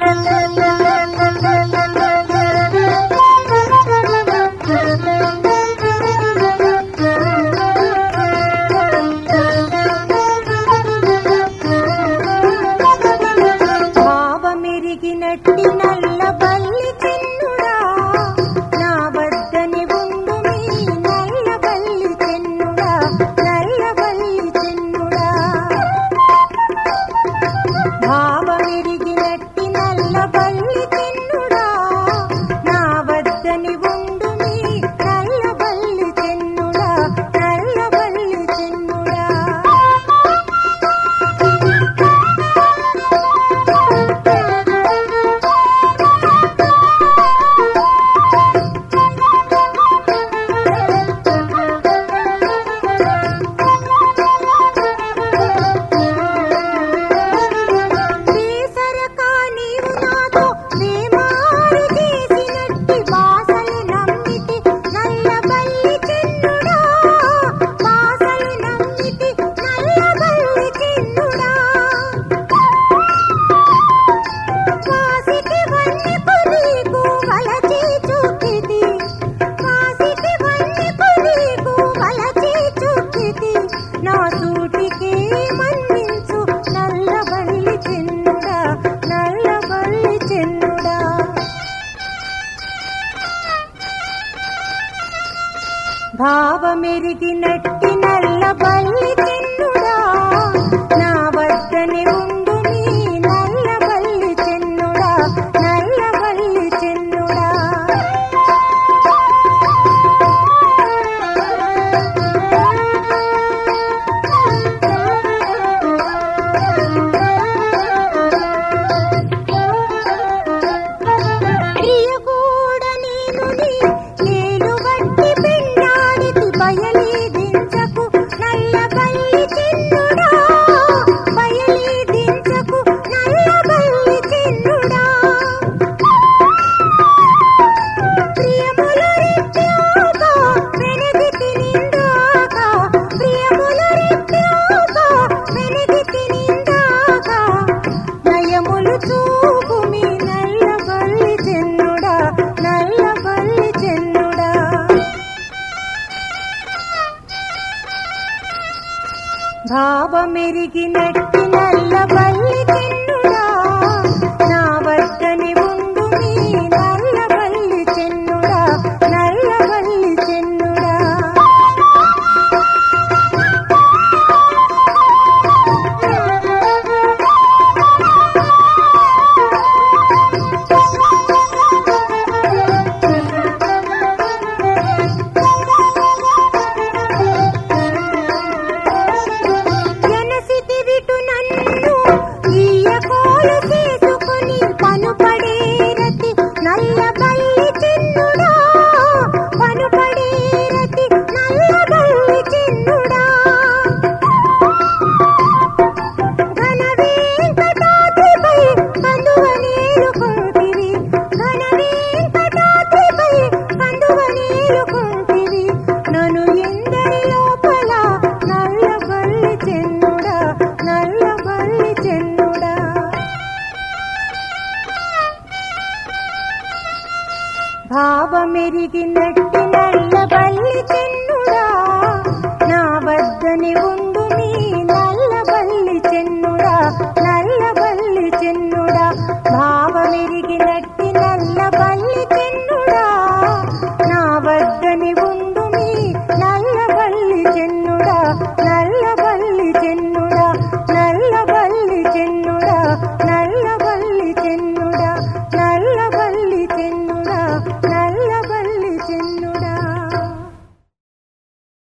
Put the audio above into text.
భావమెరిగినట్టి నల్ల బల్లి చెన్నుడా నా వద్దని ఉండు మీ నల్ల బల్లి చెన్నుడా నల్ల బల్లి చెన్నుడా భావమెరిగినట్టి నల్ల బల్లి చెన్నుడా నా వద్దని ఉండు మీ నల్ల బల్లి చెన్నుడా నల్ల బల్లి చెన్నుడా భావమెరిగినట్టి నల్ల బల్లి చెన్నుడా నా వద్దనే ఉండు మీ నల్ల బల్లి చెన్నుడా నల్ల బల్లి చెన్నుడా ప్రియగూడ నేను నేను వట్టి పిండాడితి బయలీదించకు నల్ల బల్లి చెన్నుడా బయలీదించకు నల్ల బల్లి చెన్నుడా ప్రియముల రిత్యాగా వెనదితి నిందాగా ప్రియముల రిత్యాగా వెనదితి నిందాగా నయములు చూపు మీ నల్ల బల్లి చెన్నుడా నల్ల బల్లి చెన్నుడా భావమెరిగినట్టి నల్ల బల్లి చెన్నుడా నా వద్దనే ఉండు మీ నల్ల బల్లి చెన్నుడా నల్ల బల్లి చెన్నుడా ఎనసితివిటు నన్ను ఈయకోలు చేసుకొని పనుపడే రతి నల్ల బల్లి చెన్నుడా పనుపడే రతి నల్ల బల్లి చెన్నుడా ఘన వెంకటాద్రిపై కందువనేలుకుంటివి ఘన వెంకటాద్రిపై కందువనేలుకుంటివి నన్ను ఎందరి లోపల నల్ల బల్లి చెన్నుడా నల్ల బల్లి చెన్నుడా భావమెరిగినట్టి నల్ల బల్లి చెన్నుడా